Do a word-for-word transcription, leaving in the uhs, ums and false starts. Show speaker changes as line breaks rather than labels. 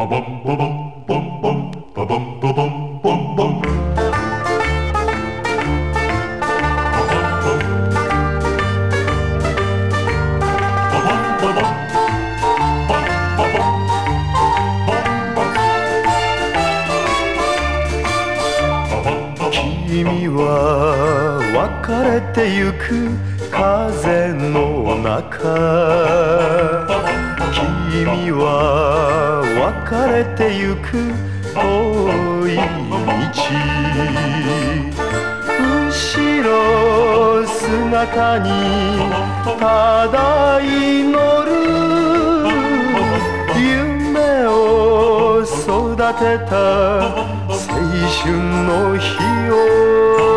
君は別れてゆく風の中、君は別れてゆく遠い道、後ろ姿にただ祈る、夢を育てた青春の日を